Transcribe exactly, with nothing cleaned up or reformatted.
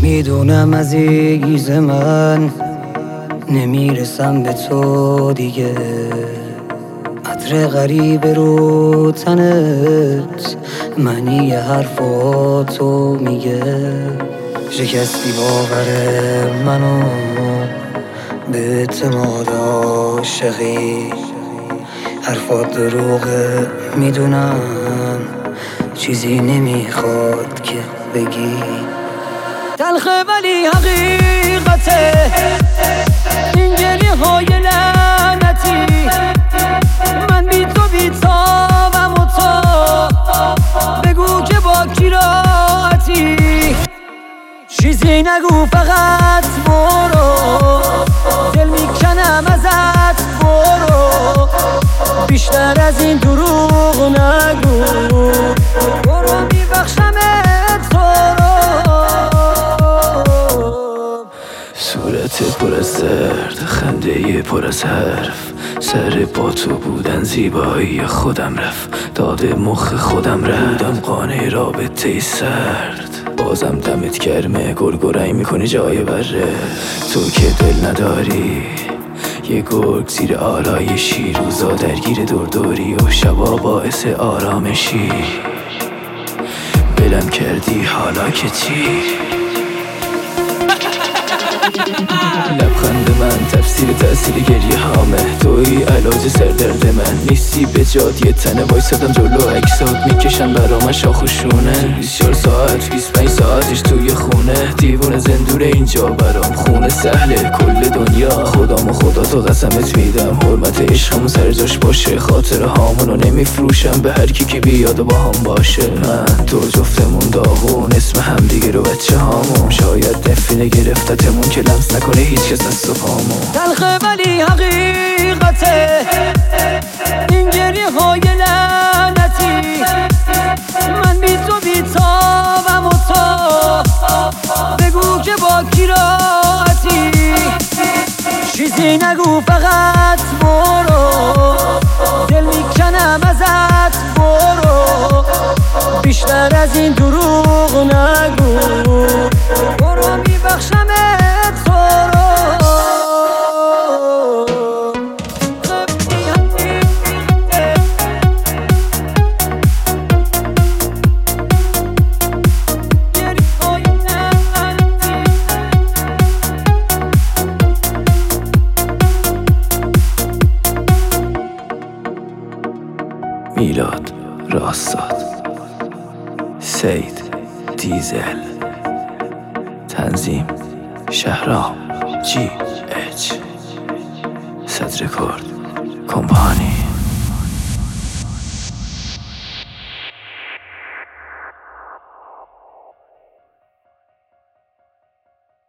میدونم عزیز من نمیرسم به تو دیگه، عطر غریب رو تنت معنی حرفاتو میگه. شکستی باور منو به اعتماد عاشقی، حرفات دروغه میدونم، چیزی نمیخواد که بگی. تلخه ولی حقیقته این گریه های لعنتی، من بی تو بی تابم و تو بگو که با کی راحتی. چیزی نگو فقط برو، دل میکنم ازت برو، بیشتر از این دروغ نگو، برو میبخشمت تو رو. صورت پر از درد، خنده پر از حرف، سر با تو بودن زیبایی خودم رفت، داد مخ خودم رفتم قانع رابطه سرد. بازم دمت گرمه، گرگرایی میکنی جای بره، تو که دل نداری یه گرگ زیر آرایشی، روزا درگیر دوردوری و شبا باعث آرامشی. بلم کردی حالا که چی؟ لبخند من تفسیر تأثیر گریه هامه، توی علاج سردرد من نیستی به جاد. یه تنه وایسادم جلو اکسات میکشن برام شاخ و شونه، بیست و چهار ساعت بیست و پنج ساعتش توی خونه، دیوونه زندور اینجا برام خونه سهله کل دنیا. خدامو خدا تو قسمت میدم، حرمت عشقمون سر جاش باشه، خاطر هامونو نمیفروشم به هر کی که بیاد و با هم باشه. من تو جفتمون داغون، اسم هم دیگه رو بچه هامون، شاید نفینه گرفتتمون که لمس نکنه هیچ کس دست و پامون. تلخه ولی حقیقته این گریه های لعنتی، من بی تو بی تابم و تو بگو که با کی راحتی. چیزی نگو فقط برو، دل میکنم ازت برو، بیشتر از این دروغ نگو، برو میبخشمت تو رو. میلاد راستاد، سید دیزل، تنظیم شهرام جی اچ، صدرکرد کمپانی.